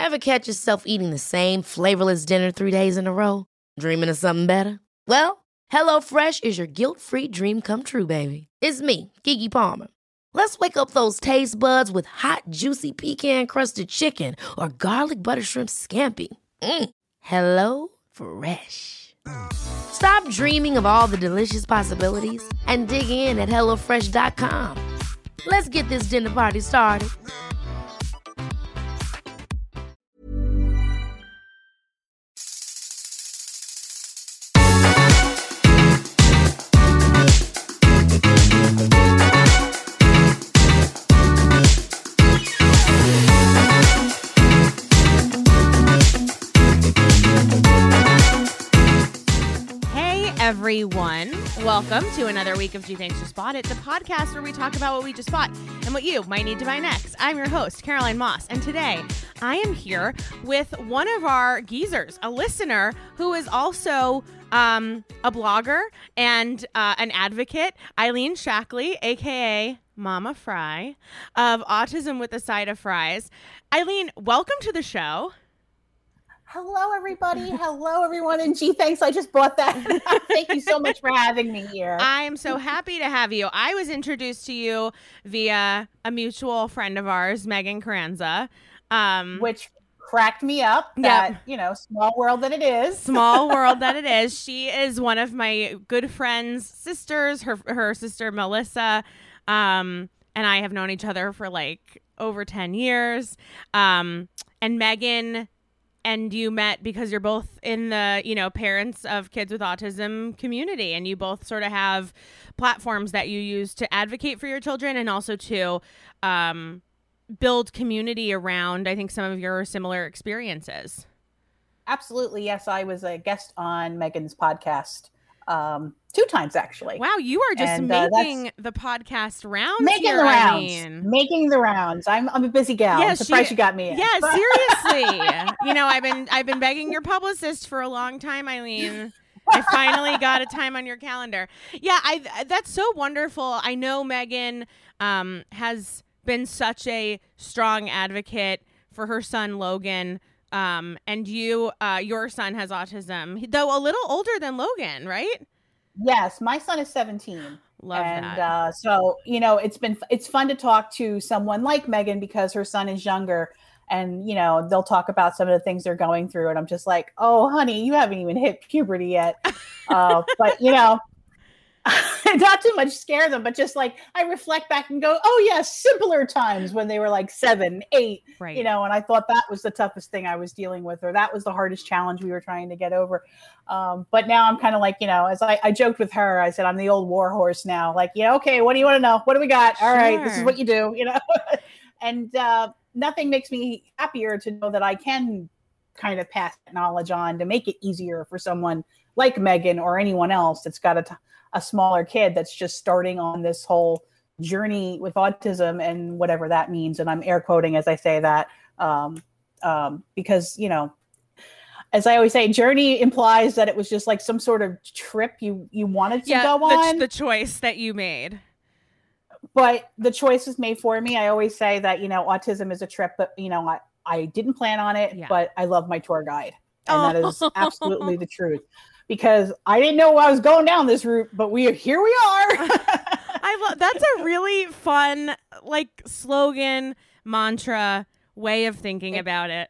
Ever catch yourself eating the same flavorless dinner 3 days in a row? Dreaming of something better? Well, HelloFresh is your guilt-free dream come true, baby. It's me, Keke Palmer. Let's wake up those taste buds with hot, juicy pecan-crusted chicken or garlic butter shrimp scampi. Hello Fresh. Stop dreaming of all the delicious possibilities and dig in at HelloFresh.com. Let's get this dinner party started. Everyone, welcome to another week of G Thanks Just Bought It, the podcast where we talk about what we just bought and what you might need to buy next. I'm your host, Caroline Moss, and today I am here with one of our geezers, a listener who is also a blogger and an advocate, Eileen Shackley, aka Mama Fry, of Autism with a Side of Fries. Eileen, welcome to the show. Hello, everybody. Hello, everyone. And gee, thanks. I just bought that. Thank you so much for having me here. I am so happy to have you. I was introduced to you via a mutual friend of ours, Megan Carranza. Which cracked me up that, small world that it is. Small world that it is. She is one of my good friend's sisters, her sister, Melissa. And I have known each other for like over 10 years. And Megan and you met because you're both in the, parents of kids with autism community, and you both sort of have platforms that you use to advocate for your children and also to build community around, I think, some of your similar experiences. Absolutely. Yes, I was a guest on Megan's podcast 2 times, actually. Wow, you are just making the podcast rounds. Making the rounds. I'm a busy gal. Yeah, I'm surprised you got me in. Yeah, seriously. I've been begging your publicist for a long time, Eileen. I finally got a time on your calendar. Yeah, that's so wonderful. I know Megan has been such a strong advocate for her son Logan. And your son has autism, though a little older than Logan, right? Yes, my son is 17. Love that. And so, it's fun to talk to someone like Megan because her son is younger, and, they'll talk about some of the things they're going through. And I'm just like, oh, honey, you haven't even hit puberty yet. But, not too much scare them, but just like I reflect back and go, oh yes, simpler times when they were like 7, 8, right. And I thought that was the toughest thing I was dealing with, or that was the hardest challenge we were trying to get over. But now I'm kind of like, as I joked with her, I said, I'm the old war horse now. Like, okay, what do you want to know? What do we got? All right, this is what you do, and nothing makes me happier to know that I can kind of pass that knowledge on to make it easier for someone like Megan or anyone else that's got a smaller kid that's just starting on this whole journey with autism and whatever that means. And I'm air quoting as I say that, because, as I always say, journey implies that it was just like some sort of trip you wanted to go on. The choice that you made. But the choice was made for me. I always say that, autism is a trip, but, I didn't plan on it, but I love my tour guide. And that is absolutely the truth. Because I didn't know I was going down this route, but here we are. That's a really fun slogan, mantra, way of thinking about it.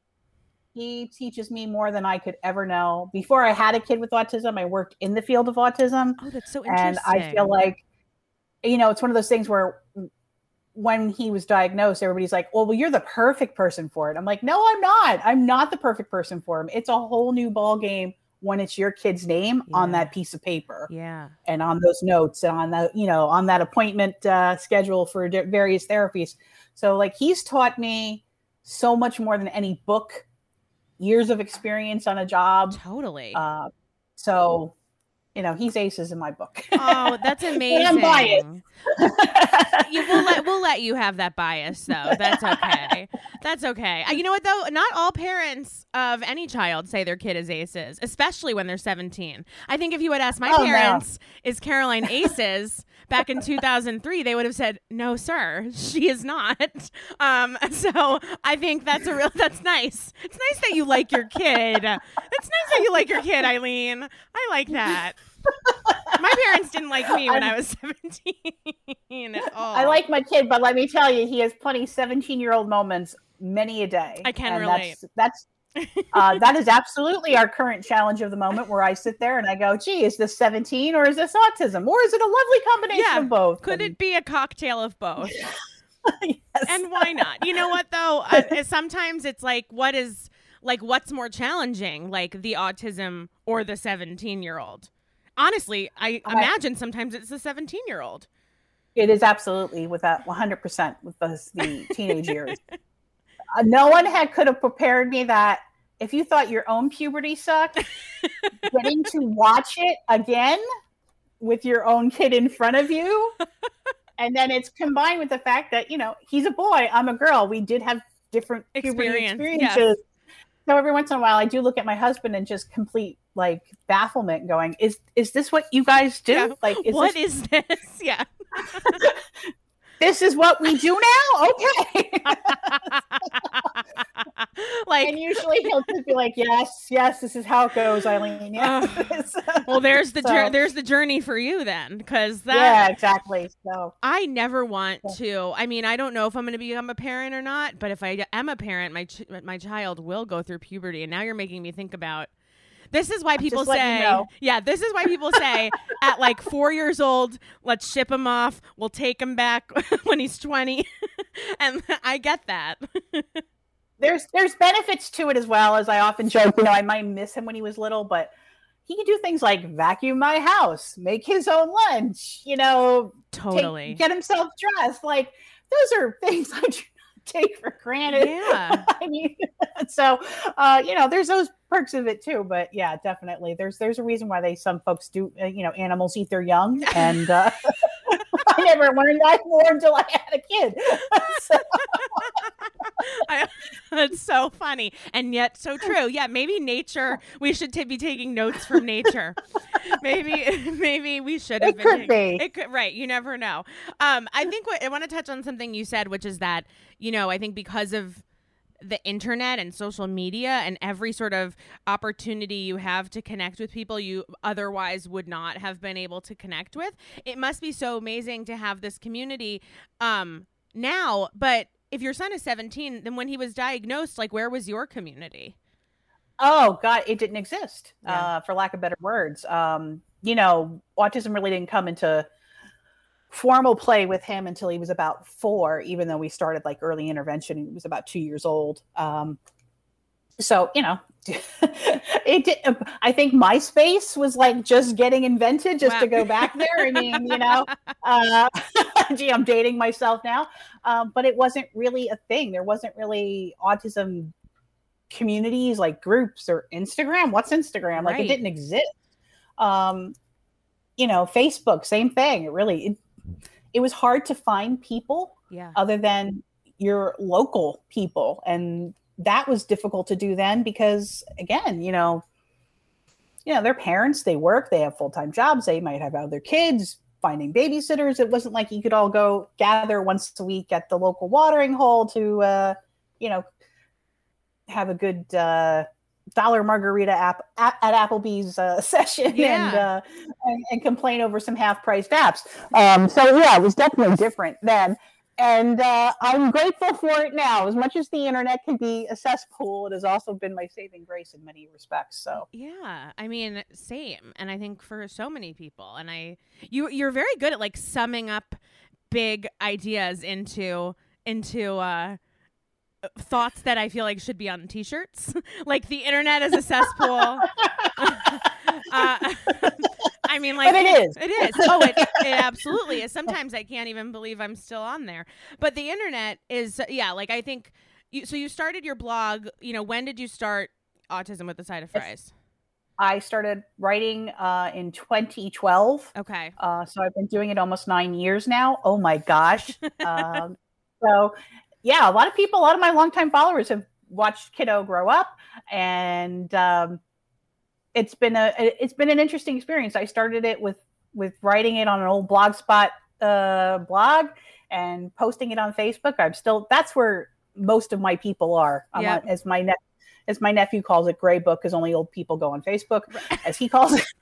He teaches me more than I could ever know. Before I had a kid with autism, I worked in the field of autism. Oh, that's so interesting. And I feel like, it's one of those things where when he was diagnosed, everybody's like, well, you're the perfect person for it. I'm like, no, I'm not. I'm not the perfect person for him. It's a whole new ball game when it's your kid's name on that piece of paper, and on those notes, and on that, on that appointment schedule for various therapies. So he's taught me so much more than any book, years of experience on a job. Totally. So he's aces in my book. Oh, that's amazing. I'm biased. We'll let you have that bias, though. That's okay. That's okay. You know what, though? Not all parents of any child say their kid is aces, especially when they're 17. I think if you had asked my parents, is Caroline aces back in 2003, they would have said, no, sir, she is not. So I think that's nice. It's nice that you like your kid. It's nice that you like your kid, Eileen. I like that. My parents didn't like me when I was 17 at all. I like my kid, but let me tell you, he has plenty of 17-year-old moments many a day. I can relate. That is absolutely our current challenge of the moment, where I sit there and I go, gee, is this 17 or is this autism? Or is it a lovely combination of both? Could it be a cocktail of both? Yes. And why not? You know what, though? Sometimes it's like, what's more challenging, like the autism or the 17-year-old? Honestly, I imagine sometimes it's the 17-year-old. It is absolutely, with that 100% with the teenage years. No one could have prepared me that if you thought your own puberty sucked, getting to watch it again with your own kid in front of you, and then it's combined with the fact that, he's a boy, I'm a girl. We did have different puberty experiences. Yes. So every once in a while, I do look at my husband and just complete bafflement, going, "Is this what you guys do? Yeah. What is this? Yeah, this is what we do now. Okay." And usually he'll just be like, "Yes, this is how it goes, Eileen." Yes. Well, there's the journey for you then, because yeah, exactly. So I never want to. I mean, I don't know if I'm going to become a parent or not, but if I am a parent, my child will go through puberty. And now you're making me think about. This is why people say, this is why people say at 4 years old, let's ship him off. We'll take him back when he's 20. And I get that. There's benefits to it as well. As I often joke, I might miss him when he was little, but he can do things like vacuum my house, make his own lunch, totally get himself dressed. Those are things I do not take for granted. Yeah. I mean, so, there's those perks of it too, but yeah, definitely. There's a reason why some folks do, animals eat their young, and I never learned that more until I had a kid. That's so funny, and yet so true. Yeah, maybe nature. We should be taking notes from nature. Maybe we should have. It could, right? You never know. I think I want to touch on something you said, which is that I think because of the internet and social media and every sort of opportunity you have to connect with people you otherwise would not have been able to connect with, it must be so amazing to have this community now. But if your son is 17, then when he was diagnosed, where was your community? Oh God, it didn't exist, for lack of better words. Autism really didn't come into formal play with him until he was about 4, even though we started early intervention. He was about 2 years old. So, it did, I think MySpace was just getting invented to go back there. I mean, gee, I'm dating myself now. But it wasn't really a thing. There wasn't really autism communities groups or Instagram. What's Instagram? Right. It didn't exist. Facebook, same thing. It was hard to find people other than your local people. And that was difficult to do then because, again, their parents, they work, they have full-time jobs, they might have other kids, finding babysitters. It wasn't like you could all go gather once a week at the local watering hole to, have a good dollar margarita at Applebee's session and complain over some half-priced apps. So yeah, it was definitely different then. And I'm grateful for it now. As much as the internet can be a cesspool, it has also been my saving grace in many respects. So yeah, I mean, same. And I think for so many people, and you're very good at summing up big ideas into thoughts that I feel should be on t-shirts. The internet is a cesspool. I mean, but it is. It is. Oh, it absolutely is. Sometimes I can't even believe I'm still on there. But the internet is, I think, you started your blog, when did you start Autism with a Side of Fries? I started writing in 2012. Okay. So I've been doing it almost 9 years now. Oh my gosh. So yeah, a lot of my longtime followers have watched Kiddo grow up, and it's been an interesting experience. I started it with writing it on an old Blogspot blog and posting it on Facebook. That's where most of my people are. Yep. As my nephew calls it, gray book, because only old people go on Facebook, as he calls it.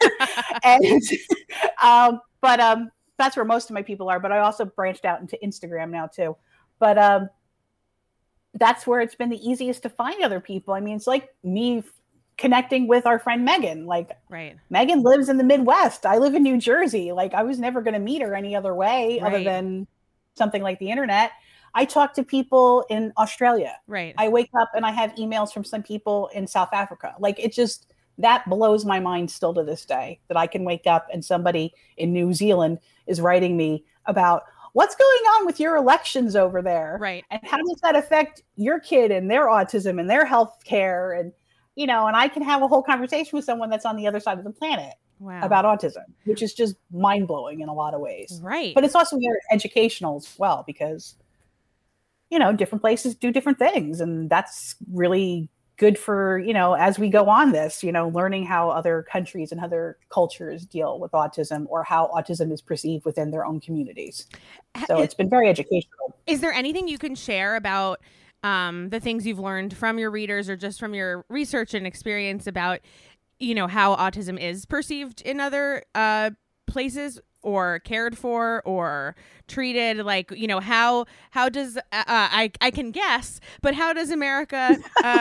And but that's where most of my people are. But I also branched out into Instagram now too. But that's where it's been the easiest to find other people. I mean, it's like me connecting with our friend Megan. Like, right. Megan lives in the Midwest. I live in New Jersey. Like, I was never going to meet her any other way other than something like the internet. I talk to people in Australia. Right. I wake up and I have emails from some people in South Africa. Like, it just, that blows my mind still to this day, that I can wake up and somebody in New Zealand is writing me about what's going on with your elections over there. Right. And how does that affect your kid and their autism and their health care? And, you know, and I can have a whole conversation with someone that's on the other side of the planet about autism, which is just mind blowing in a lot of ways. Right. But it's also very educational as well, because, you know, different places do different things. And that's really good for, you know, as we go on this, you know, learning how other countries and other cultures deal with autism, or how autism is perceived within their own communities. So it's been very educational. Is there anything you can share about the things you've learned from your readers, or just from your research and experience about, you know, how autism is perceived in other places, or cared for, or treated? Like, you know, how does I can guess, but how does America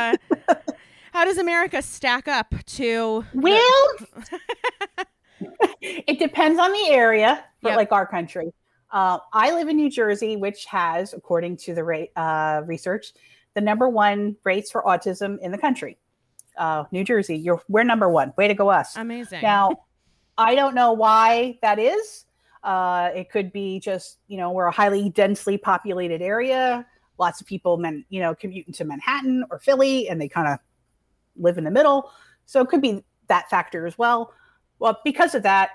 stack up to? Well, it depends on the area, but like our country. I live in New Jersey, which has, according to the research, the #1 rates for autism in the country. New Jersey, we're #1. Way to go, us. Amazing. Now, I don't know why that is. It could be just, you know, we're a highly densely populated area. Lots of people, commute into Manhattan or Philly, and they kind of live in the middle. So it could be that factor as well. Well, because of that,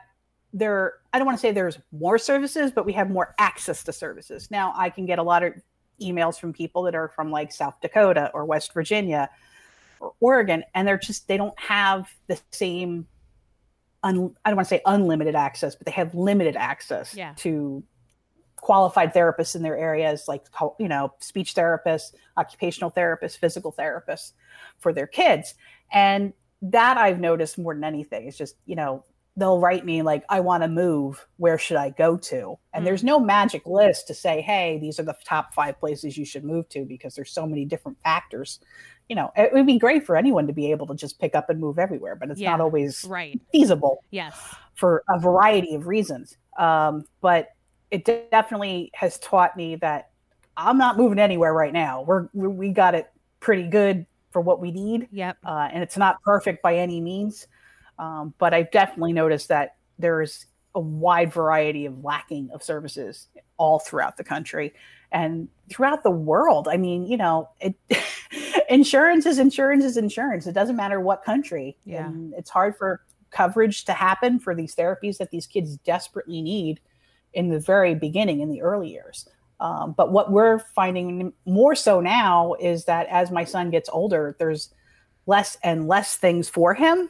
I don't want to say there's more services, but we have more access to services. Now, I can get a lot of emails from people that are from like South Dakota or West Virginia or Oregon, and they don't have the same, I don't want to say unlimited access, but they have limited access to qualified therapists in their areas, like, you know, speech therapists, occupational therapists, physical therapists for their kids. And that I've noticed more than anything. It's just, you know, they'll write me like, I want to move. Where should I go to? And there's no magic list to say, hey, these are the top 5 places you should move to, because there's so many different factors. You know, it would be great for anyone to be able to just pick up and move everywhere, but it's not always feasible for a variety of reasons. But it definitely has taught me that I'm not moving anywhere right now. We got it pretty good for what we need. And it's not perfect by any means. But I've definitely noticed that there's a wide variety of lacking of services all throughout the country and throughout the world. I mean, you know, insurance is insurance. It doesn't matter what country. And it's hard for coverage to happen for these therapies that these kids desperately need in the very beginning, in the early years. But what we're finding more so now is that as my son gets older, there's less and less things for him,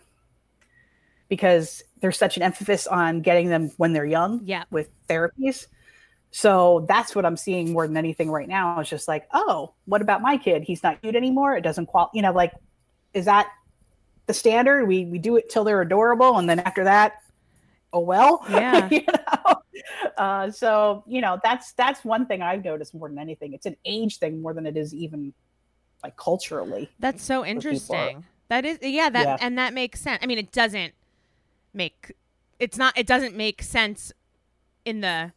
because there's such an emphasis on getting them when they're young with therapies. So that's what I'm seeing more than anything right now. It's just like, oh, what about my kid? He's not cute anymore. It doesn't you know, like, is that the standard? We do it till they're adorable, and then after that, oh well. You know? So, you know, that's one thing I've noticed more than anything. It's an age thing more than it is even like culturally. That's so interesting. That is, and that makes sense. I mean, it doesn't make sense in the,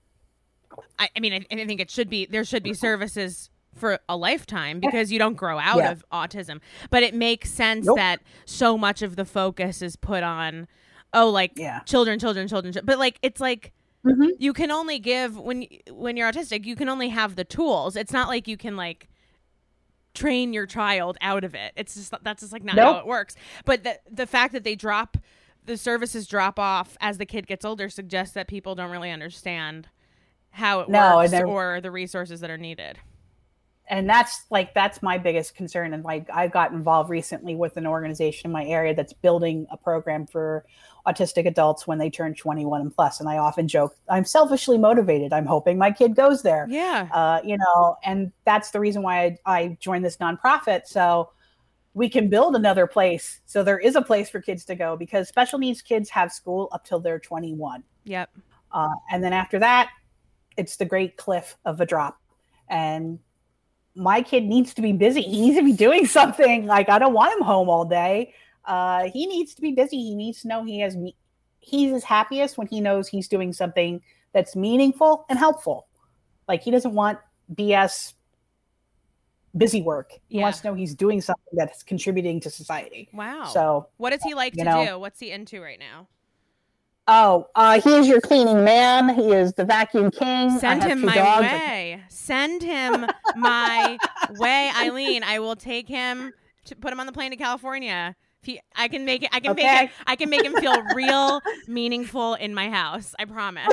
I mean, I think there should be services for a lifetime, because you don't grow out of autism, but it makes sense that so much of the focus is put on, children, but like, it's like, you can only give when you're autistic, you can only have the tools. It's not like you can like train your child out of it. That's just like not Nope. how it works. But the fact that the services drop off as the kid gets older suggests that people don't really understand how it works or the resources that are needed. And that's my biggest concern. And like, I got involved recently with an organization in my area that's building a program for autistic adults when they turn 21 and plus. And I often joke, I'm selfishly motivated. I'm hoping my kid goes there. Yeah. And that's the reason why I joined this nonprofit. So we can build another place. So there is a place for kids to go, because special needs kids have school up till they're 21. Yep. And then after that, it's the great cliff of a drop. And my kid needs to be busy. He needs to be doing something. Like, I don't want him home all day. He needs to be busy. He needs to know he's his happiest when he knows he's doing something that's meaningful and helpful. Like, he doesn't want BS busy work. He wants to know he's doing something that's contributing to society. Wow. So what does he like to do? What's he into right now? He is your cleaning man. He is the vacuum king. Send him my way. Send him my way, Eileen. I will take him to put him on the plane to California. I can make him feel real meaningful in my house. I promise.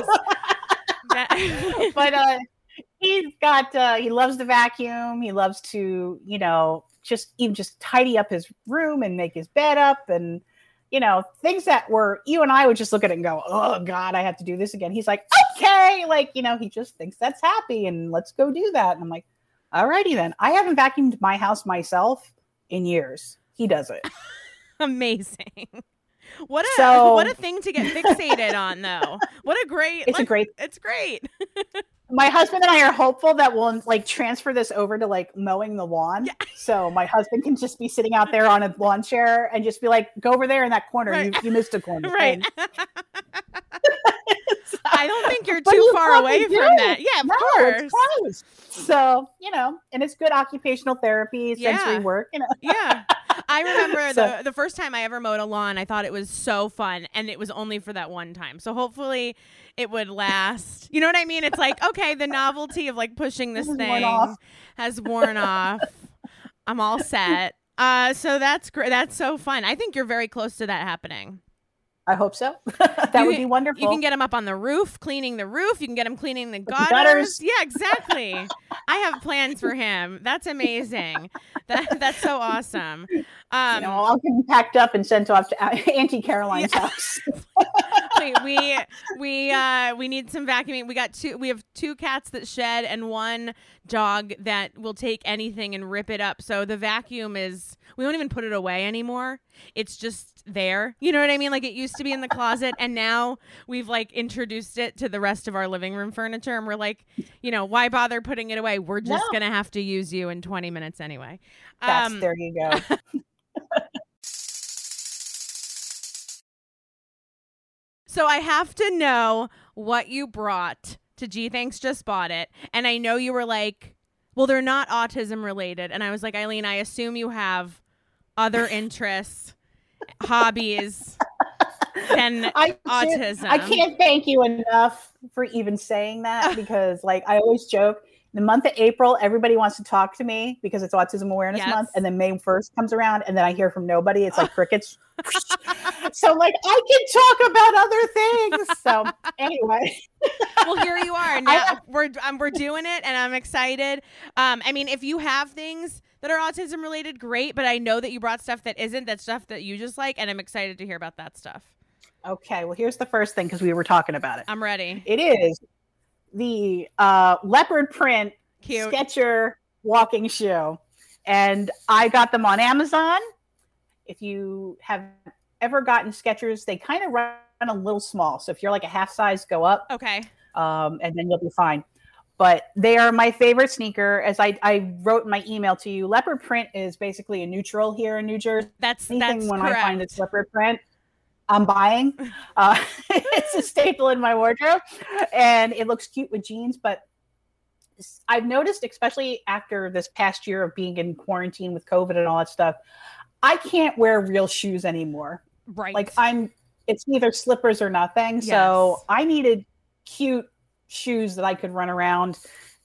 But he's got he loves the vacuum. He loves to, just tidy up his room and make his bed up, and things that you and I would just look at it and go, oh God, I have to do this again. He's like, okay. Like, he just thinks that's happy, and let's go do that. And I'm like, alrighty then. I haven't vacuumed my house myself in years. He does it. Amazing. What a thing to get fixated on, though. It's great. My husband and I are hopeful that we'll transfer this over to mowing the lawn. Yeah. So my husband can just be sitting out there on a lawn chair and just be like, go over there in that corner. Right. You missed a corner. Right. I don't think you're too far away from that. Yeah, of course. It's close. So, and it's good occupational therapy, sensory work, Yeah. I remember the first time I ever mowed a lawn, I thought it was so fun, and it was only for that one time. So hopefully it would last. You know what I mean? It's like, okay, the novelty of pushing this thing has worn off. I'm all set. So that's great. That's so fun. I think you're very close to that happening. I hope so. That would be wonderful. You can get him up on the roof, cleaning the roof. You can get him cleaning the gutters. Yeah, exactly. I have plans for him. That's amazing. That's so awesome. I'll get him packed up and sent off to Auntie Caroline's house. We need some vacuuming. We have 2 cats that shed and 1 dog that will take anything and rip it up. So the vacuum we don't even put it away anymore. It's just there. You know what I mean? Like, it used to be in the closet, and now we've introduced it to the rest of our living room furniture, and we're like, why bother putting it away? We're just going to have to use you in 20 minutes anyway. There you go. So I have to know what you brought to Gee Thanks Just Bought It. And I know you were like, well, they're not autism related. And I was like, Eileen, I assume you have other interests, hobbies than autism. I can't thank you enough for even saying that, because I always joke, the month of April, everybody wants to talk to me because it's Autism Awareness Month. And then May 1st comes around and then I hear from nobody. It's like crickets. So I can talk about other things. So anyway. Well, here you are. Now we're doing it, and I'm excited. I mean, if you have things that are autism related, great. But I know that you brought stuff that isn't. That's stuff that you just like. And I'm excited to hear about that stuff. Okay. Well, here's the first thing, because we were talking about it. I'm ready. It is the leopard print Skechers walking shoe. And I got them on Amazon. If you have ever gotten Skechers, they kind of run a little small. So if you're a half size, go up. Okay. And then you'll be fine. But they are my favorite sneaker. As I wrote in my email to you, leopard print is basically a neutral here in New Jersey. That's when correct. I find it's leopard print, I'm buying. It's a staple in my wardrobe, and it looks cute with jeans. But I've noticed, especially after this past year of being in quarantine with COVID and all that stuff, I can't wear real shoes anymore. Right. It's either slippers or nothing. Yes. So I needed cute shoes that I could run around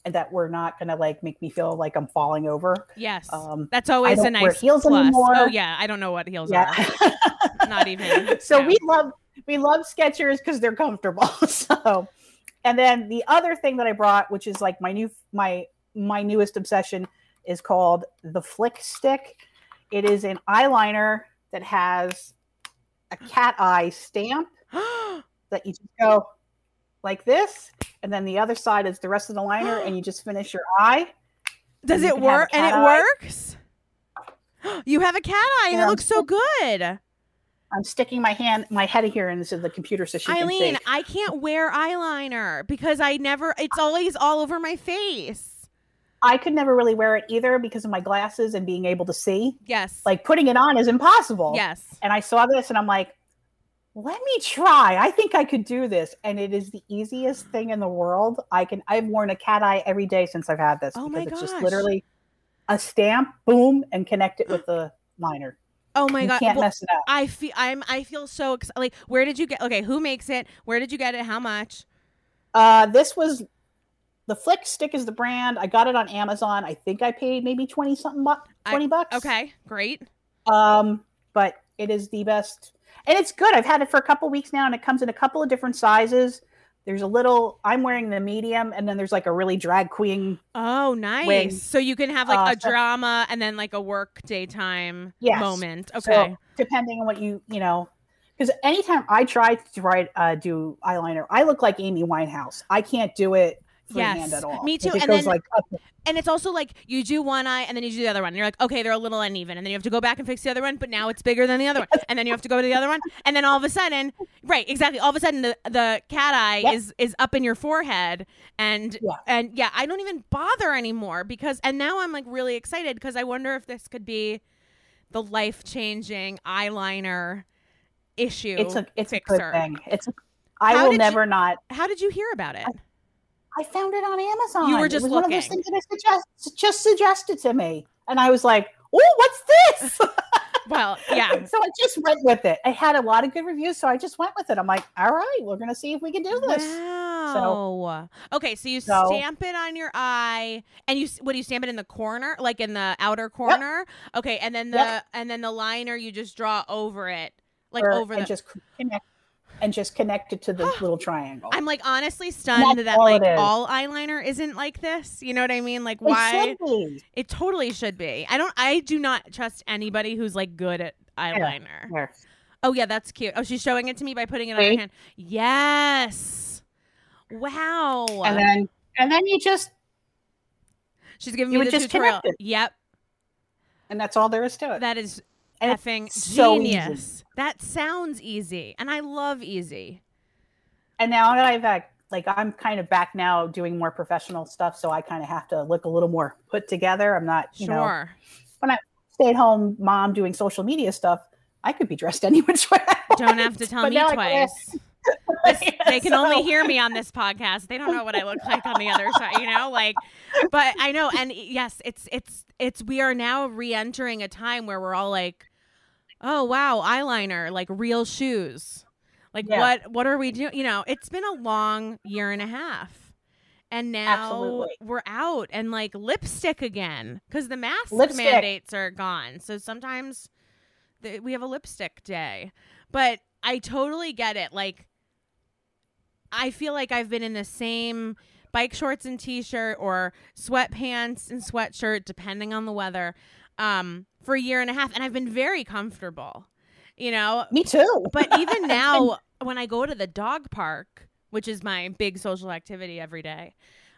and that were not going to like make me feel like I'm falling over. Yes. That's always a nice heels plus. Anymore. Oh yeah. I don't know what heels are. Not even. So we love Skechers because they're comfortable. So, and then the other thing that I brought, which is like my newest obsession, is called the Flick Stick. It is an eyeliner that has a cat eye stamp that you just go like this, and then the other side is the rest of the liner, and you just finish your eye. Does it work? And it works? You have a cat eye, and it looks so good. I'm sticking my head here into the computer so she can see. Eileen, I can't wear eyeliner because it's always all over my face. I could never really wear it either because of my glasses and being able to see. Yes. Like putting it on is impossible. Yes. And I saw this and I'm like, let me try. I think I could do this. And it is the easiest thing in the world. I've worn a cat eye every day since I've had this. Oh because my it's just gosh. literally a stamp, boom, and connect it with the liner. Oh my God. You can't mess it up. I feel so excited. Like, where did you get, okay, who makes it? Where did you get it? How much? This was, the Flick Stick is the brand. I got it on Amazon. I think I paid maybe 20 bucks. Okay, great. But it is the best. And it's good. I've had it for a couple weeks now, and it comes in a couple of different sizes. There's I'm wearing the medium, and then there's like a really drag queen. Oh, nice. wing. So you can have like a drama and then like a work daytime moment. Okay. So depending on what because anytime I try to do eyeliner, I look like Amy Winehouse. I can't do it freehand at all. Me too. It goes like up. And it's also like you do one eye and then you do the other one. And you're like, okay, they're a little uneven. And then you have to go back and fix the other one, but now it's bigger than the other one. And then you have to go to the other one. And then all of a sudden, right, exactly. All of a sudden the cat eye is up in your forehead. And I don't even bother anymore and now I'm like really excited because I wonder if this could be the life-changing eyeliner issue. It's a fixer. good thing. I will never not. How did you hear about it? I found it on Amazon. You were just looking. One of those things that just suggested to me. And I was like, oh, what's this? Well, yeah. So I just went with it. It had a lot of good reviews, so I just went with it. I'm like, all right, we're going to see if we can do this. Wow. Okay, so you stamp it on your eye, and you stamp it in the corner, like in the outer corner? Yep. Okay, and then the liner you just draw over it, just connect it to the little triangle. I'm like honestly stunned that like all eyeliner isn't like this. You know what I mean? Like why? It totally should be. I do not trust anybody who's like good at eyeliner. Here. Oh yeah, that's cute. Oh, she's showing it to me by putting it on her hand. Yes. Wow. And then you just she's giving me the tutorial. Yep. And that's all there is to it. That is effing genius. That sounds easy, and I love easy. And now that I'm kind of back now doing more professional stuff, so I kind of have to look a little more put together. I'm not, when I stay at home mom doing social media stuff, I could be dressed any which way. Don't have to tell me twice. They can only hear me on this podcast. They don't know what I look like on the other side, but I know. And yes, it's we are now re-entering a time where we're all like, oh wow, eyeliner, like real shoes. Like what are we doing? It's been a long year and a half. And now we're out and like lipstick again because the mask mandates are gone. So sometimes we have a lipstick day, but I totally get it. Like, I feel like I've been in the same bike shorts and t-shirt or sweatpants and sweatshirt, depending on the weather, for a year and a half. And I've been very comfortable, Me too. But even now, when I go to the dog park, which is my big social activity every day,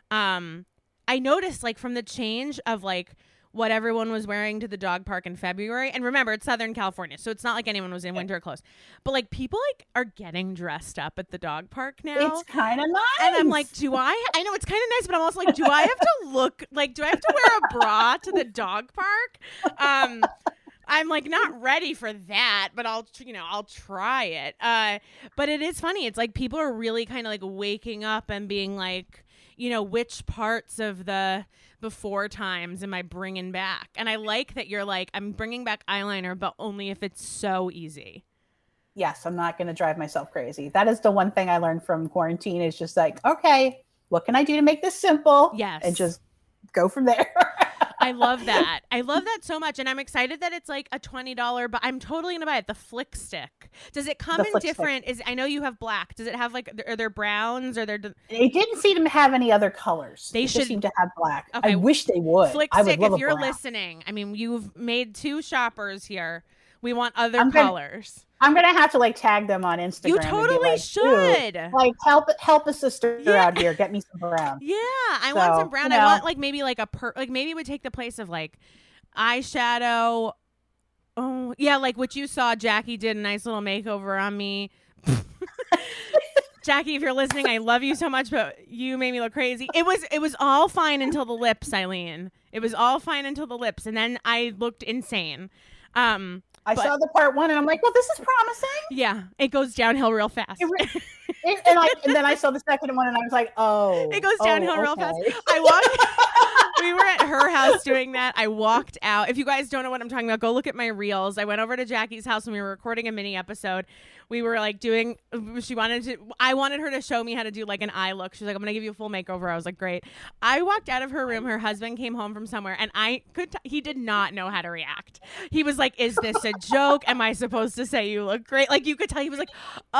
I noticed like from the change of like what everyone was wearing to the dog park in February. And remember, it's Southern California, so it's not like anyone was in winter clothes. But like people like are getting dressed up at the dog park now. It's kind of nice. And I'm like, I know it's kind of nice, but I'm also like, do I have to wear a bra to the dog park? I'm like not ready for that, but I'll try it. But it is funny. It's like people are really kind of like waking up and being like, which parts of the before times am I bringing back? And I like that you're like, I'm bringing back eyeliner, but only if it's so easy. Yes, I'm not going to drive myself crazy. That is the one thing I learned from quarantine is just like, okay, what can I do to make this simple? Yes. And just go from there. I love that. I love that so much. And I'm excited that it's like a $20, but I'm totally going to buy it. The Flick Stick. Does it come in different? I know you have black. Does it have like, are there browns or there? They didn't seem to have any other colors. They should seem to have black. Okay. I wish they would. Flick Stick, if you're listening, I mean, you've made 2 shoppers here. We want other colors. I'm gonna have to like tag them on Instagram. You totally should. Like help a sister out here. Get me some brown. Yeah, I want some brown. I want like maybe like like maybe it would take the place of like eyeshadow. Oh yeah, like what you saw. Jackie did a nice little makeover on me. Jackie, if you're listening, I love you so much, but you made me look crazy. It was all fine until the lips, Eileen. It was all fine until the lips, and then I looked insane. I saw the part 1 and I'm like, well, this is promising. Yeah, it goes downhill real fast. And then I saw the second one and I was like, oh. It goes downhill real fast. We were at her house doing that. I walked out. If you guys don't know what I'm talking about, go look at my reels. I went over to Jackie's house when we were recording a mini episode. We were like I wanted her to show me how to do like an eye look. She's like, I'm going to give you a full makeover. I was like, great. I walked out of her room. Her husband came home from somewhere and he did not know how to react. He was like, is this a joke? Am I supposed to say you look great? Like you could tell he was like,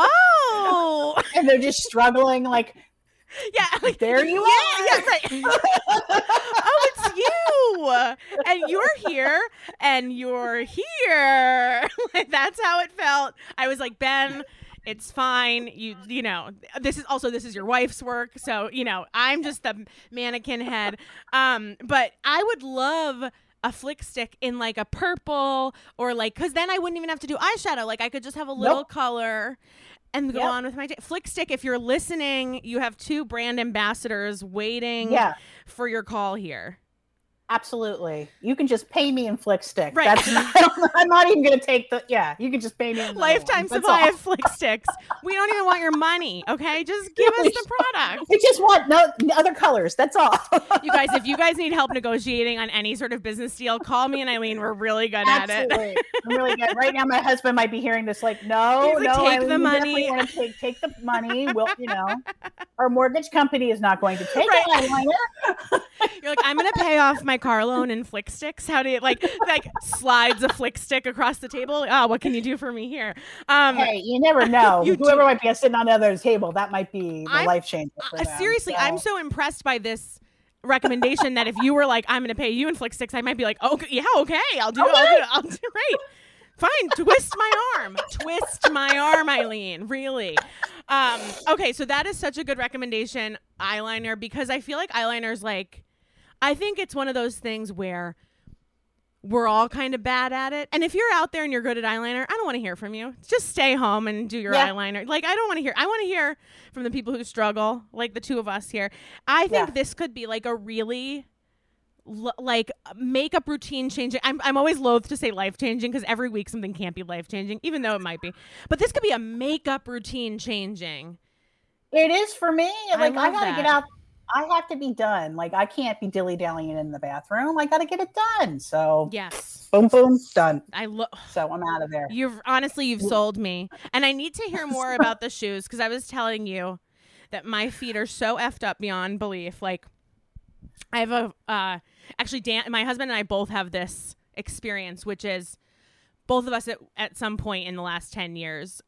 oh. And they're just struggling like, yeah, like, there you are. Yeah, right. Oh, it's you, and you're here, and you're here. Like, that's how it felt. I was like, Ben, it's fine. You know, this is your wife's work, so you know, I'm just the mannequin head. But I would love a Flick Stick in like a purple or like, because then I wouldn't even have to do eyeshadow. Like I could just have a little color. And go on with my Flick Stick. If you're listening, you have 2 brand ambassadors waiting for your call here. Absolutely. You can just pay me in Flick Stick. Right. I'm not even going to take you can just pay me in lifetime supply of Flick Sticks. We don't even want your money, okay? Just give us the product. We just want no other colors. That's all. You guys, if you guys need help negotiating on any sort of business deal, call me and Eileen. We're really good at it. I'm really good. Right now, my husband might be hearing this like, no, take Eileen, the money. Take the money. We'll, our mortgage company is not going to take it. Eyeliner. You're like, I'm going to pay off my car loan in Flick Sticks. How do you like slides a Flick Stick across the table? Oh, what can you do for me here? Hey, you never know. Whoever might be sitting on the other table, that might be the life changer. Seriously, so. I'm so impressed by this recommendation that if you were like, I'm going to pay you in Flick Sticks, I might be like, oh, yeah, okay, I'll do great. Fine, twist my arm, Eileen. Really. Okay, so that is such a good recommendation, eyeliner, because I feel like eyeliner's like, I think it's one of those things where we're all kind of bad at it. And if you're out there and you're good at eyeliner, I don't want to hear from you. Just stay home and do your eyeliner. Like, I want to hear from the people who struggle, like the 2 of us here. I think this could be like a really like makeup routine changing. I'm always loath to say life changing because every week something can't be life changing, even though it might be. But this could be a makeup routine changing. It is for me. Like I gotta get out. I have to be done. Like I can't be dilly-dallying in the bathroom. I got to get it done. So yes, boom, boom, done. So I'm out of there. You've sold me, and I need to hear more about the shoes because I was telling you that my feet are so effed up beyond belief. Like I have actually Dan, my husband and I both have this experience, which is both of us at some point in the last 10 years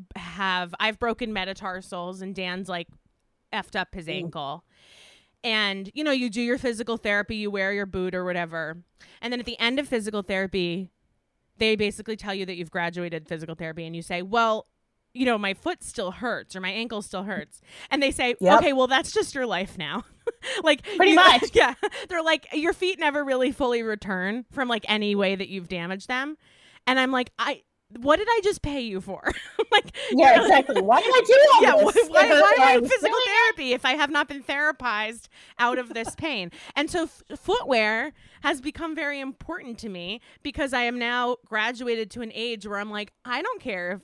I've broken metatarsals, and Dan's like effed up his ankle. And, you do your physical therapy, you wear your boot or whatever. And then at the end of physical therapy, they basically tell you that you've graduated physical therapy. And you say, well, my foot still hurts or my ankle still hurts. And they say, okay, well, that's just your life now. Like pretty much. Yeah. They're like, your feet never really fully return from like any way that you've damaged them. And I'm like, what did I just pay you for? Like, yeah, exactly. Why did I do all this? Why am I in physical therapy if I have not been therapized out of this pain? And so footwear has become very important to me because I am now graduated to an age where I'm like, I don't care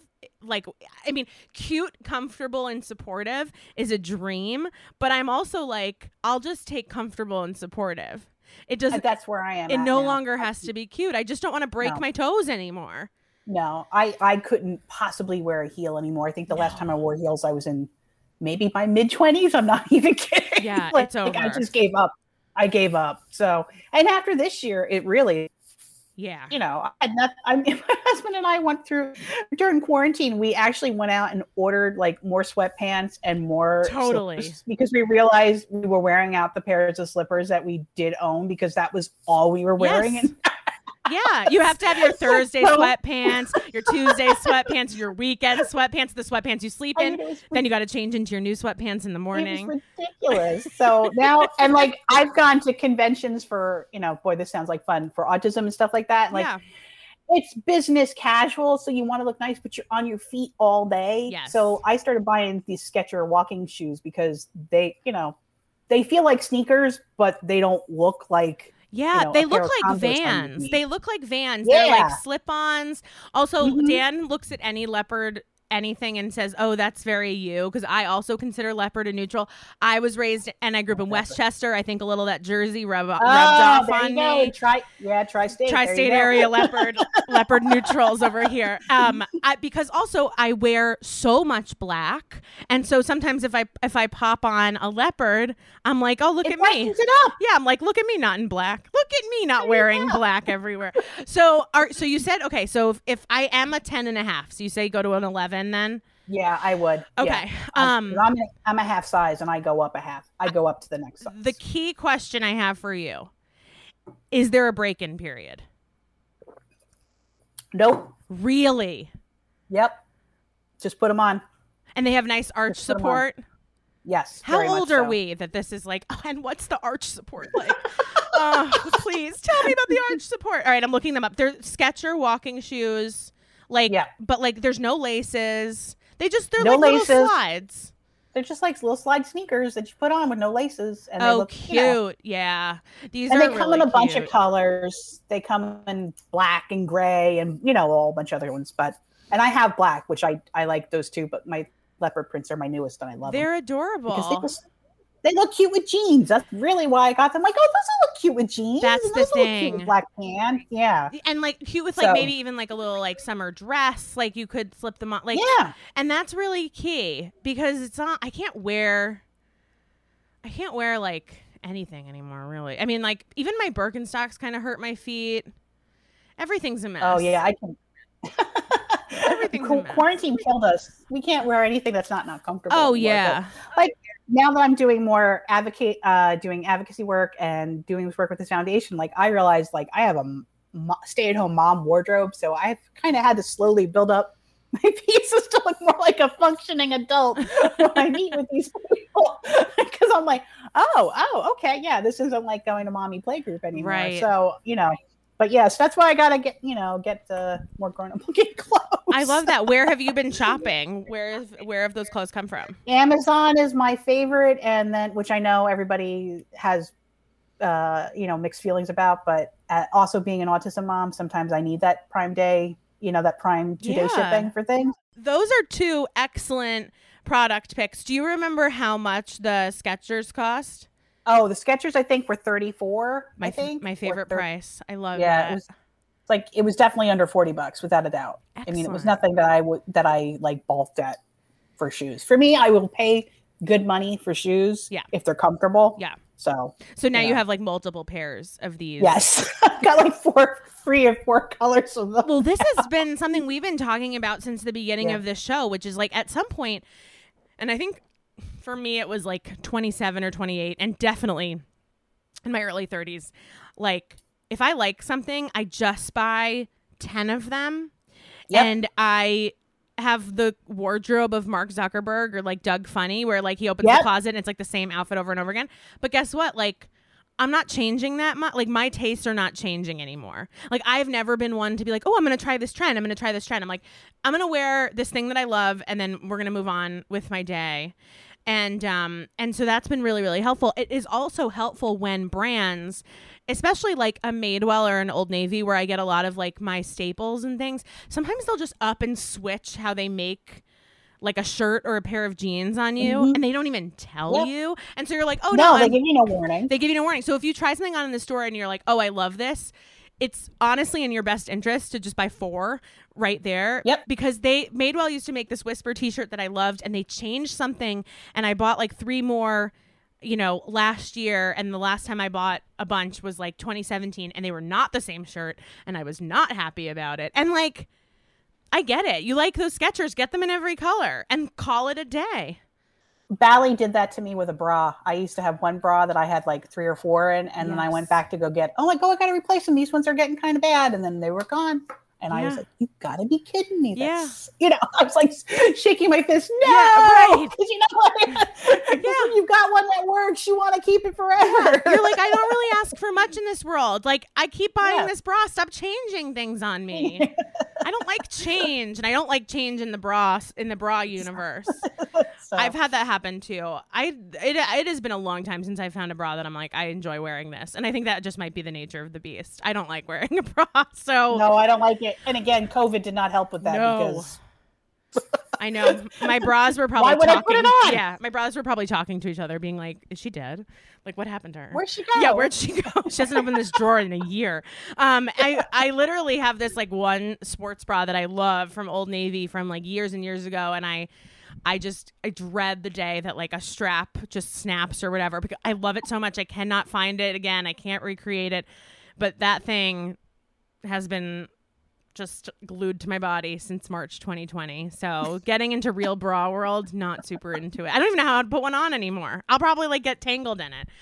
if, cute, comfortable, and supportive is a dream, but I'm also like, I'll just take comfortable and supportive. It doesn't. That's where I am. It no longer has to be cute. I just don't want to break my toes anymore. No, I couldn't possibly wear a heel anymore. I think the last time I wore heels, I was in maybe my mid-20s. I'm not even kidding. Yeah, like, it's over. I just gave up. I gave up. So, and after this year, it really, yeah, I had nothing. My husband and I went through during quarantine. We actually went out and ordered like more sweatpants and more slippers because we realized we were wearing out the pairs of slippers that we did own because that was all we were wearing. Yes. Yeah, you have to have your Thursday sweatpants, your Tuesday sweatpants, your weekend sweatpants, the sweatpants you sleep in. Then you got to change into your new sweatpants in the morning. It was ridiculous. So now, and like I've gone to conventions for, boy, this sounds like fun for autism and stuff like that. Like it's business casual, so you want to look nice, but you're on your feet all day. Yes. So I started buying these Skechers walking shoes because they, they feel like sneakers, but they don't look like. Yeah, they look like Vans. They look like Vans. Yeah. They're like slip-ons. Also, Dan looks at any leopard anything and says, "Oh, that's very you," because I also consider leopard a neutral. I was raised and I grew up in Westchester. I think a little of that Jersey rubbed off on me. Tri-state area leopard neutrals over here. Because also I wear so much black, and so sometimes if I pop on a leopard, I'm like, "Oh, look at me!" It up. Yeah, I'm like, "Look at me, not in black. Look at me, not wearing black everywhere." So you said okay. So if I am a 10.5, so you say go to an 11. Then I would. Okay. I'm a half size and I go up a half. I go up to the next size. The key question I have for you, is there a break-in period? Nope. Really? Yep. Just put them on. And they have nice arch support? Yes. How old are we that this is like, and what's the arch support like? Please tell me about the arch support. All right, I'm looking them up. They're Skechers walking shoes. But like there's no laces. They're no like laces. Little slides. They're just like little slide sneakers that you put on with no laces. And they look cute. Yeah. They come in a bunch of colors. They come in black and gray and, a whole bunch of other ones. And I have black, which I like those too, but my leopard prints are my newest and I love them. They're adorable. Because they look cute with jeans. That's really why I got them. Like, oh, those look cute with jeans. That's the thing. Cute with black pants. Yeah. And like cute with like maybe even like a little like summer dress. Like you could slip them on. Like, yeah. And that's really key because it's not, I can't wear like anything anymore, really. I mean, like even my Birkenstocks kind of hurt my feet. Everything's a mess. Oh yeah, I can. Everything's a mess. Quarantine killed us. We can't wear anything that's not comfortable. Oh yeah. Like now that I'm doing more doing advocacy work and doing this work with this foundation, like I realized like I have a stay-at-home mom wardrobe, so I've kind of had to slowly build up my pieces to look more like a functioning adult when I meet with these people. Because I'm like, oh, okay, yeah, this isn't like going to mommy playgroup anymore. Right. So but yes, that's why I gotta get more grown-up looking clothes. I love that. Where have you been shopping? Where have those clothes come from? Amazon is my favorite, and then which I know everybody has, mixed feelings about. But also being an autism mom, sometimes I need that Prime Day, that Prime 2-day shipping for things. Those are two excellent product picks. Do you remember how much the Skechers cost? Oh, the Skechers I think were $34. My favorite price. I love that. It was definitely under $40 without a doubt. Excellent. I mean, it was nothing that I like balked at for shoes. For me, I will pay good money for shoes if they're comfortable. Yeah. So now you have like multiple pairs of these. Yes. I've got like 3 or 4 colors of them. Well, this has been something we've been talking about since the beginning of this show, which is like at some point, and I think for me, it was like 27 or 28 and definitely in my early 30s. Like if I like something, I just buy 10 of them. Yep. And I have the wardrobe of Mark Zuckerberg or like Doug Funny where like he opens the closet and it's like the same outfit over and over again. But guess what? Like I'm not changing that much. Like my tastes are not changing anymore. Like I've never been one to be like, oh, I'm going to try this trend. I'm going to try this trend. I'm like, I'm going to wear this thing that I love and then we're going to move on with my day. And so that's been really, really helpful. It is also helpful when brands, especially like a Madewell or an Old Navy where I get a lot of like my staples and things, sometimes they'll just up and switch how they make like a shirt or a pair of jeans on you and they don't even tell you. And so you're like, oh no, they give you no warning. They give you no warning. So if you try something on in the store and you're like, oh, I love this, it's honestly in your best interest to just buy 4 right there. Yep. Because Madewell used to make this Whisper t-shirt that I loved, and they changed something, and I bought like 3 more, last year, and the last time I bought a bunch was like 2017, and they were not the same shirt, and I was not happy about it. And like, I get it. You like those Skechers, get them in every color and call it a day. Bally did that to me with a bra. I used to have one bra that I had like 3 or 4 in, and then I went back to go get, I got to replace them. These ones are getting kind of bad. And then they were gone. And I was like, you gotta be kidding me. That's, I was like shaking my fist. No, right. Because when you've got one that works, you want to keep it forever. You're like, I don't really ask for much in this world. Like, I keep buying this bra. Stop changing things on me. I don't like change, and I don't like change in the bra universe. So. I've had that happen too. It has been a long time since I found a bra that I'm like, I enjoy wearing this, and I think that just might be the nature of the beast. I don't like wearing a bra, so no, I don't like it. And again, COVID did not help with that because I know my bras were probably why would talking. I put it on? Yeah, my bras were probably talking to each other, being like, "Is she dead? Like, what happened to her? Where'd she go? Yeah, where'd she go? She hasn't opened this drawer in a year." I literally have this like one sports bra that I love from Old Navy from like years and years ago, and I dread the day that like a strap just snaps or whatever, because I love it so much. I cannot find it again. I can't recreate it, but that thing has been just glued to my body since March 2020. So getting into real bra world, not super into it. I don't even know how to put one on anymore. I'll probably like get tangled in it.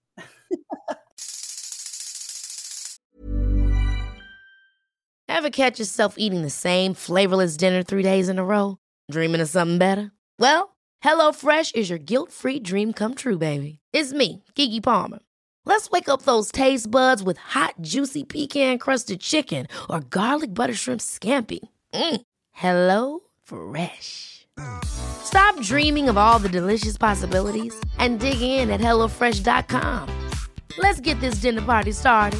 Ever catch yourself eating the same flavorless dinner 3 days in a row? Dreaming of something better? Well, HelloFresh is your guilt-free dream come true, baby. It's me, Keke Palmer. Let's wake up those taste buds with hot, juicy pecan-crusted chicken or garlic butter shrimp scampi. Hello Fresh. Stop dreaming of all the delicious possibilities and dig in at HelloFresh.com. Let's get this dinner party started.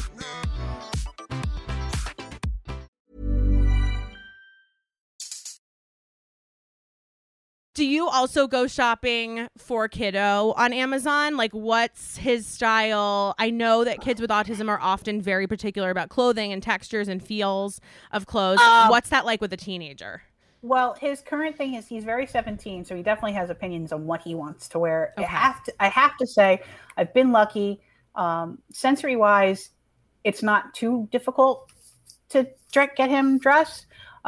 Do you also go shopping for kiddo on Amazon? Like, what's his style? I know that kids with autism are often very particular about clothing and textures and feels of clothes. What's that like with a teenager? Well, his current thing is he's very 17, so he definitely has opinions on what he wants to wear. Okay. I have to say, I've been lucky. Sensory-wise, it's not too difficult to get him dressed.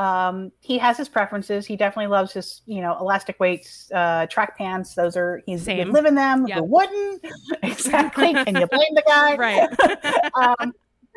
He has his preferences. He definitely loves his, elastic weights, track pants. He's been living them. Yep. The wooden. Exactly. Can you blame the guy? Right.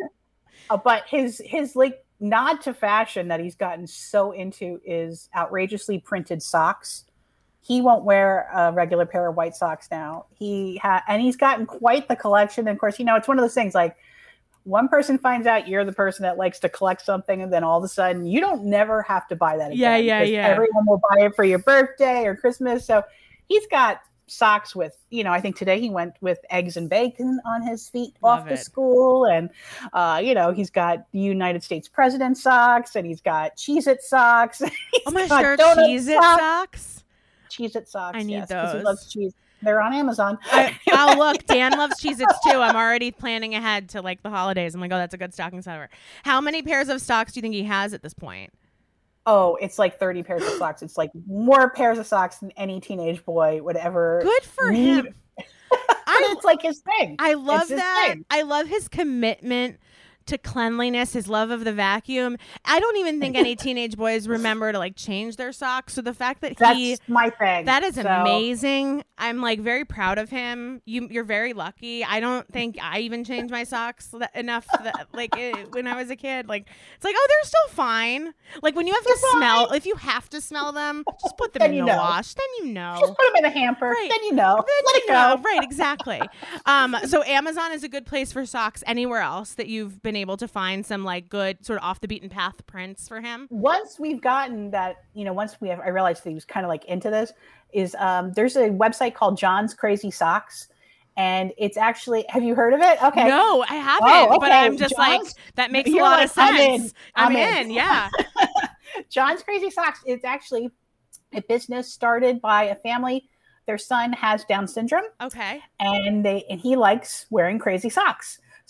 But his like nod to fashion that he's gotten so into is outrageously printed socks. He won't wear a regular pair of white socks now. And he's gotten quite the collection. And of course, it's one of those things like, one person finds out you're the person that likes to collect something, and then all of a sudden you don't never have to buy that again. Yeah. Everyone will buy it for your birthday or Christmas. So he's got socks with, I think today he went with eggs and bacon on his feet off to school. And, he's got the United States president socks, and he's got Cheez-It socks. Oh my sure, Cheez-It socks? Cheez-It socks. I need those. He loves cheese. They're on Amazon. I'll look. Dan loves Cheez-Its too. I'm already planning ahead to like the holidays. I'm like, oh, that's a good stocking stuffer. How many pairs of socks do you think he has at this point? Oh, it's like 30 pairs of socks. It's like more pairs of socks than any teenage boy would ever Good for need. him. It's like his thing. I love that. Thing. I love his commitment to cleanliness, his love of the vacuum. I don't even think any teenage boys remember to like change their socks. So the fact that that's my thing. That is amazing. I'm like very proud of him. You're very lucky. I don't think I even changed my socks enough that when I was a kid. Like it's like, oh, they're still fine. Like when you have to smell, if you have to smell them, just put them in the wash. Then you know. Just put them in a hamper. Right. Then you know. Then Let it go. Right, exactly. So Amazon is a good place for socks. Anywhere else that you've been able to find some like good sort of off the beaten path prints for him? Once we've gotten that, I realized that he was kind of like into this, is there's a website called John's Crazy Socks. And it's actually, have you heard of it? Okay. No, I haven't. Oh, okay. But I'm just like, that makes a lot of sense. I'm in. Yeah. John's Crazy Socks. It's actually a business started by a family. Their son has Down syndrome. Okay. And he likes wearing crazy socks.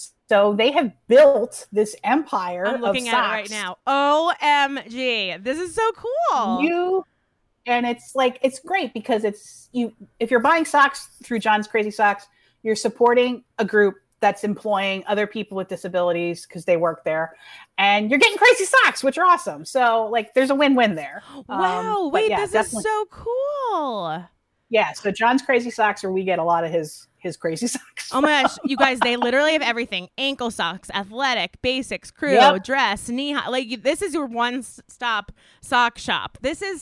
So they have built this empire. I'm looking of at socks. it right now. OMG. This is so cool. And it's like, it's great because if you're buying socks through John's Crazy Socks, you're supporting a group that's employing other people with disabilities because they work there, and you're getting crazy socks, which are awesome. So like, there's a win-win there. Wow. Wait, this is so cool. Yeah. So John's Crazy Socks, where we get a lot of his crazy socks. Oh my gosh, you guys, they literally have everything. Ankle socks, athletic, basics, crew, dress, knee high. Like, this is your one-stop sock shop.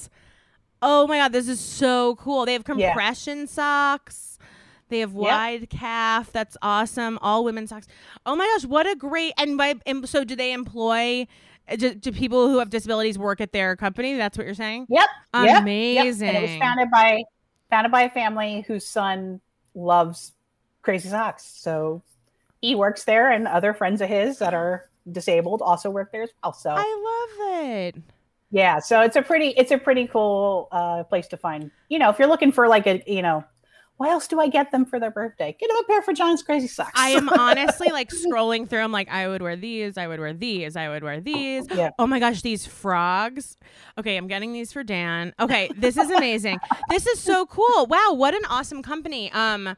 Oh my God, this is so cool. They have compression socks. They have wide calf. That's awesome. All women's socks. Oh my gosh, what a great, so do they employ, do people who have disabilities work at their company? That's what you're saying? Yep. Amazing. Yep. And it was founded by a family whose son loves crazy socks. So he works there, and other friends of his that are disabled also work there as well. So I love it. Yeah. So it's a pretty cool place to find, if you're looking for like what else do I get them for their birthday? Get them a pair for John's Crazy Socks. I am honestly like scrolling through. I'm like, I would wear these. I would wear these. I would wear these. Yeah. Oh my gosh, these frogs. Okay, I'm getting these for Dan. Okay, this is amazing. This is so cool. Wow, what an awesome company. Some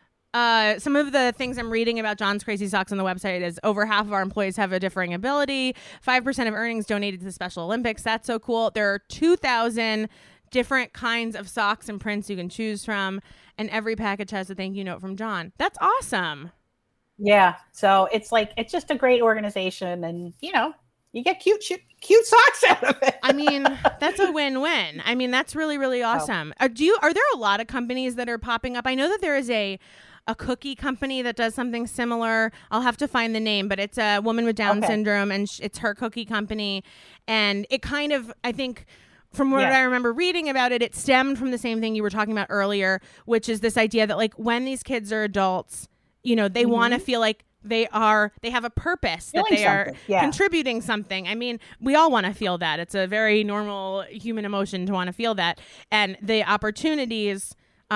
of the things I'm reading about John's Crazy Socks on the website is over half of our employees have a differing ability. 5% of earnings donated to the Special Olympics. That's so cool. There are 2,000 different kinds of socks and prints you can choose from, and every package has a thank you note from John. That's awesome. Yeah. So it's just a great organization, and you get cute socks out of it. I mean, that's a win-win. I mean, that's really, really awesome. Are there a lot of companies that are popping up? I know that there is a cookie company that does something similar. I'll have to find the name, but it's a woman with Down syndrome, and it's her cookie company. And it kind of, I think, from what I remember reading about it, it stemmed from the same thing you were talking about earlier, which is this idea that like when these kids are adults, they want to feel like they have a purpose, that they are contributing something. I mean, we all want to feel that. It's a very normal human emotion to want to feel that. And the opportunities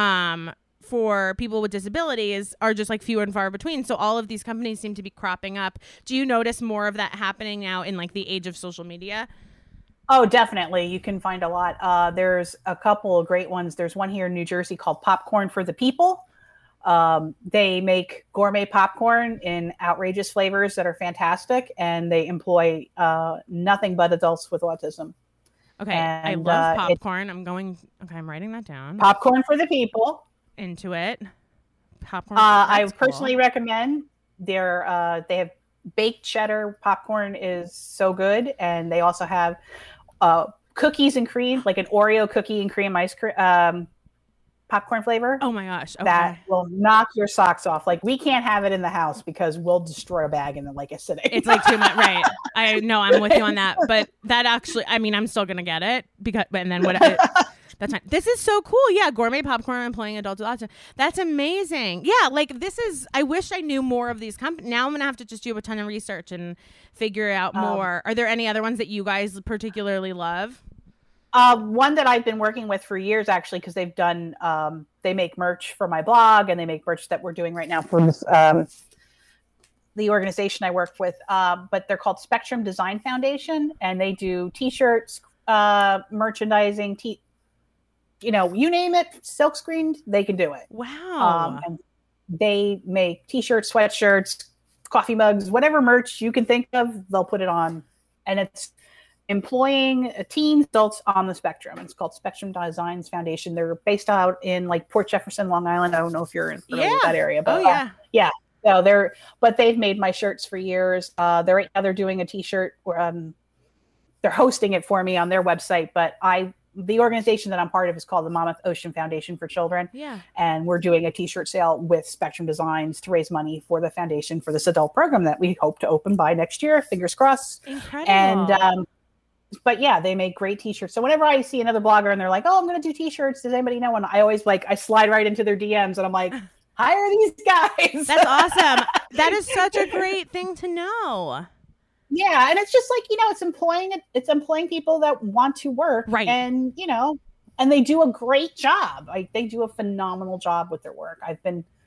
for people with disabilities are just like few and far between. So all of these companies seem to be cropping up. Do you notice more of that happening now in like the age of social media? Oh, definitely. You can find a lot. There's a couple of great ones. There's one here in New Jersey called Popcorn for the People. They make gourmet popcorn in outrageous flavors that are fantastic, and they employ nothing but adults with autism. Okay, and, I love popcorn. I'm writing that down. Popcorn for the People. Into it. Popcorn. I personally recommend they have baked cheddar popcorn is so good, and they also have cookies and cream, like an Oreo cookie and cream ice cream popcorn flavor. Oh my gosh. Okay. That will knock your socks off. Like, we can't have it in the house because we'll destroy a bag in like a sitting. It's like too much. Right. I know, I'm with you on that, but that actually, I mean, I'm still going to get it that's fine. This is so cool. Yeah. Gourmet popcorn and playing adults with autism. That's amazing. Yeah. Like, I wish I knew more of these companies. Now I'm going to have to just do a ton of research and figure out more. Are there any other ones that you guys particularly love? One that I've been working with for years, actually, because they've done, they make merch for my blog, and they make merch that we're doing right now for the organization I work with. But they're called Spectrum Design Foundation, and they do t-shirts, merchandising, you name it, silk screened, they can do it. Wow. And they make t-shirts, sweatshirts, coffee mugs, whatever merch you can think of, they'll put it on. And it's employing teens, adults on the spectrum. It's called Spectrum Designs Foundation. They're based out in like Port Jefferson, Long Island. I don't know if you're in that area, but yeah. So they've made my shirts for years. They're doing a t-shirt where they're hosting it for me on their website, but the organization that I'm part of is called the Monmouth Ocean Foundation for Children. Yeah. And we're doing a t-shirt sale with Spectrum Designs to raise money for the foundation for this adult program that we hope to open by next year. Fingers crossed. Incredible. And, but yeah, they make great t-shirts. So whenever I see another blogger and they're like, oh, I'm going to do t-shirts, does anybody know one? I always I slide right into their DMs and I'm like, hire these guys. That's awesome. That is such a great thing to know. Yeah. And it's just like, it's employing people that want to work. Right. And, and they do a great job. They do a phenomenal job with their work. I've been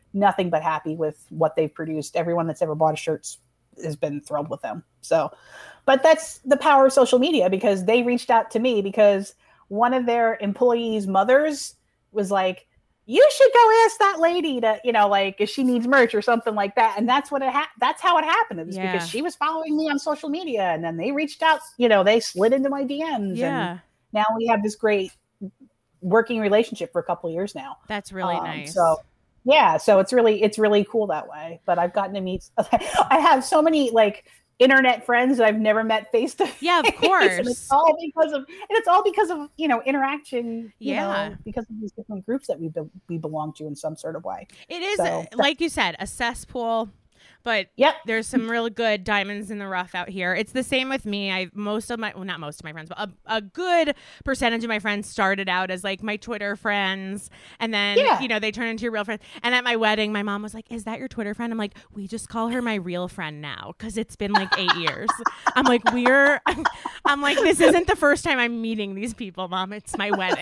nothing but happy with what they've produced. Everyone that's ever bought a shirt has been thrilled with them. So, but that's the power of social media, because they reached out to me because one of their employees' mothers was like, you should go ask that lady to, like if she needs merch or something like that. And that's what that's how it happened. It was because she was following me on social media, and then they reached out, they slid into my DMs. And now we have this great working relationship for a couple of years now. That's really nice. So yeah, so it's really cool that way. But I've gotten to meet, I have so many like internet friends that I've never met face to face. Yeah, of course. And it's all because of interaction. Because of these different groups that we belong to in some sort of way. It is, like you said, a cesspool. But there's some really good diamonds in the rough out here. It's the same with me. Not most of my friends, but a good percentage of my friends started out as like my Twitter friends. And then, they turn into your real friends. And at my wedding, my mom was like, is that your Twitter friend? I'm like, we just call her my real friend now, because it's been like 8 years. I'm like, this isn't the first time I'm meeting these people, Mom. It's my wedding.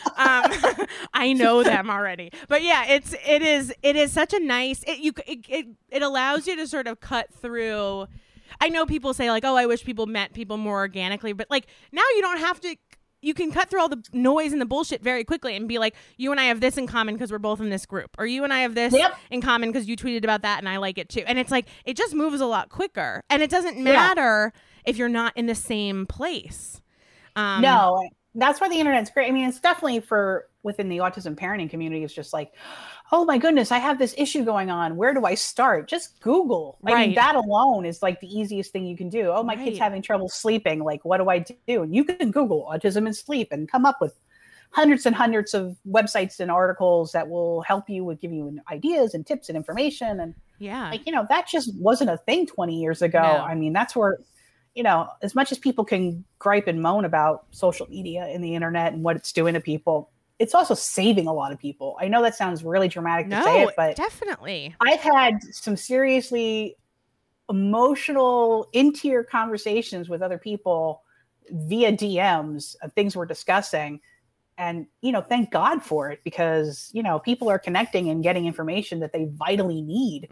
I know them already. But yeah, it is such a nice, it allows you to sort of cut through. I know people say like, oh, I wish people met people more organically, but like now you don't have to. You can cut through all the noise and the bullshit very quickly and be like, you and I have this in common because we're both in this group, or you and I have this in common because you tweeted about that and I like it too. And it's like, it just moves a lot quicker, and it doesn't matter if you're not in the same place. No, that's why the internet's great. I mean, it's definitely within the autism parenting community, it's just like, oh my goodness, I have this issue going on. Where do I start? Just Google. I mean, that alone is like the easiest thing you can do. Oh, my kid's having trouble sleeping. Like, what do I do? And you can Google autism and sleep and come up with hundreds and hundreds of websites and articles that will help you with giving you ideas and tips and information. And that just wasn't a thing 20 years ago. No. I mean, that's where, as much as people can gripe and moan about social media and the internet and what it's doing to people, it's also saving a lot of people. I know that sounds really dramatic to say it, but definitely. I've had some seriously emotional in-tear conversations with other people via DMs of things we're discussing. And, thank God for it, because, people are connecting and getting information that they vitally need,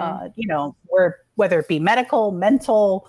whether it be medical, mental,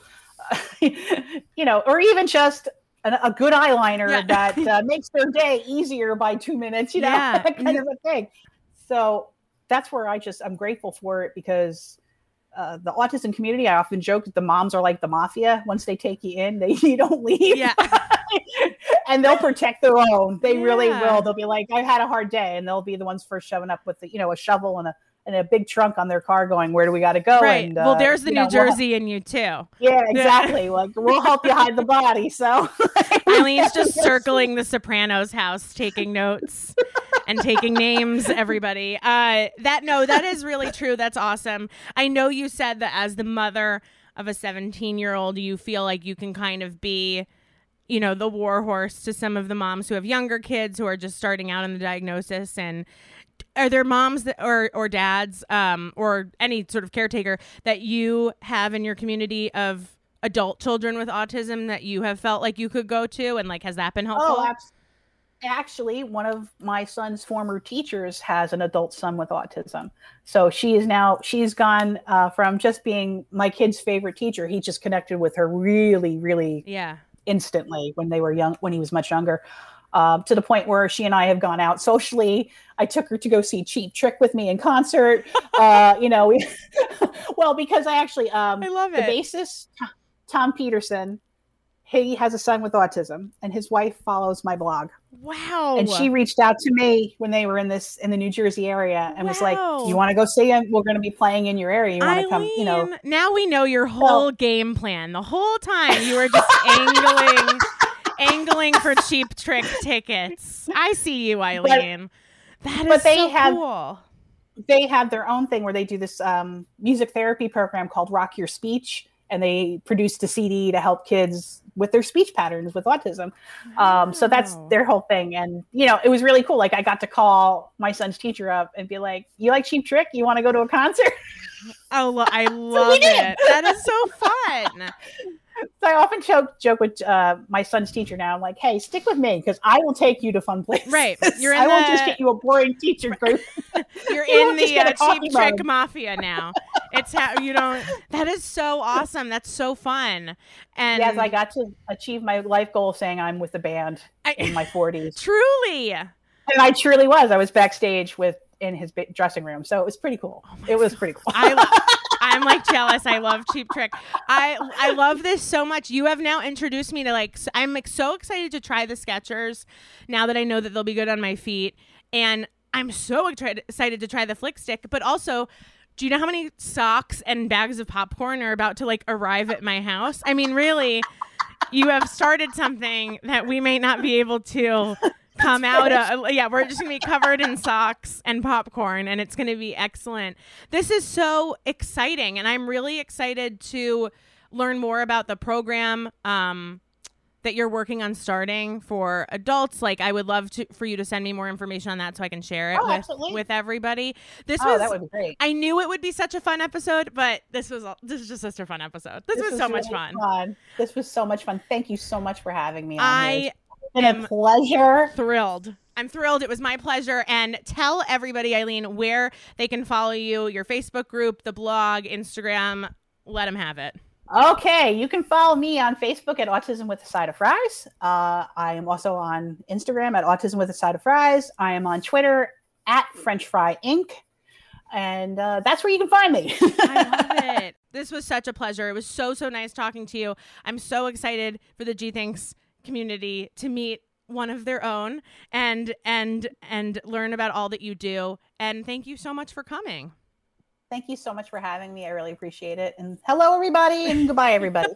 or even just a good eyeliner that makes their day easier by 2 minutes, that kind of a thing. So that's where I'm grateful for it, because the autism community, I often joke that the moms are like the mafia. Once they take you in, you don't leave. Yeah. And they'll protect their own. They really will. They'll be like, I had a hard day. And they'll be the ones first showing up with a shovel and a big trunk on their car going, where do we got to go? Right. And, well, there's the New Jersey in you too. Yeah, exactly. Like, we'll help you hide the body. So Eileen's just circling the Sopranos house, taking notes and taking names, everybody. That is really true. That's awesome. I know you said that as the mother of a 17-year-old, you feel like you can kind of be, the war horse to some of the moms who have younger kids who are just starting out in the diagnosis. And are there moms that, or dads, or any sort of caretaker that you have in your community of adult children with autism that you have felt like you could go to, and like, has that been helpful? Oh, actually, one of my son's former teachers has an adult son with autism. So she's gone from just being my kid's favorite teacher. He just connected with her really, really instantly when they were young, when he was much younger. To the point where she and I have gone out socially. I took her to go see Cheap Trick with me in concert. Well, because I actually, I love it. The bassist, Tom Peterson, he has a son with autism, and his wife follows my blog. Wow. And she reached out to me when they were in the New Jersey area and was like, you want to go see him? We're going to be playing in your area. You want to come, Now we know your whole game plan. The whole time you were just angling for Cheap Trick tickets. I see you, Eileen. Cool. They have their own thing where they do this music therapy program called Rock Your Speech, and they produced a CD to help kids with their speech patterns with autism. So that's their whole thing. And, it was really cool. Like, I got to call my son's teacher up and be like, you like Cheap Trick? You want to go to a concert? Oh, I love it. That is so fun. So I often joke with my son's teacher now. I'm like, hey, stick with me because I will take you to fun places. Right. I won't just get you a boring teacher group. You're in the Cheap Trick Mafia now. It's how you don't. That is so awesome. That's so fun. And yes, I got to achieve my life goal of saying I'm with the band in my 40s. Truly. And I truly was. I was backstage in his dressing room. So it was pretty cool. It was pretty cool. I'm like jealous. I love Cheap Trick. I love this so much. You have now introduced me to I'm so excited to try the Skechers now that I know that they'll be good on my feet. And I'm so excited to try the Flick Stick. But also, do you know how many socks and bags of popcorn are about to arrive at my house? I mean, really, you have started something that we may not be able to come out of. Yeah, we're just gonna be covered in socks and popcorn, and it's gonna be excellent. This is so exciting, and I'm really excited to learn more about the program that you're working on starting for adults. I would love for you to send me more information on that so I can share it with everybody. That would be great. I knew it would be such a fun episode, but this was just such a fun episode. This was so much fun. This was so much fun. Thank you so much for having me on I It's been a pleasure. I'm thrilled. It was my pleasure. And tell everybody, Eileen, where they can follow you, your Facebook group, the blog, Instagram. Let them have it. Okay, you can follow me on Facebook at Autism with a Side of Fries. I am also on Instagram at Autism with a Side of Fries. I am on Twitter at French Fry Inc. And that's where you can find me. I love it. This was such a pleasure. It was so nice talking to you. I'm so excited for the G Thinks community to meet one of their own and learn about all that you do. And thank you so much for coming. Thank you so much for having me. I really appreciate it. And hello, everybody, and goodbye, everybody.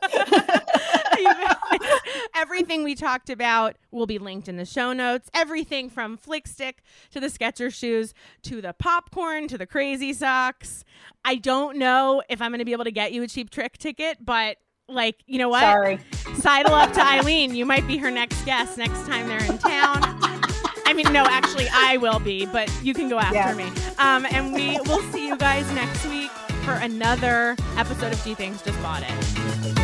Everything we talked about will be linked in the show notes. Everything from Flick Stick to the Skechers shoes to the popcorn to the crazy socks. I don't know if I'm going to be able to get you a Cheap Trick ticket, but you know what? Sorry. Sidle up to Eileen. You might be her next guest next time they're in town. I mean, no, actually, I will be, but you can go after me. And we will see you guys next week for another episode of G Thinks Just Bought It.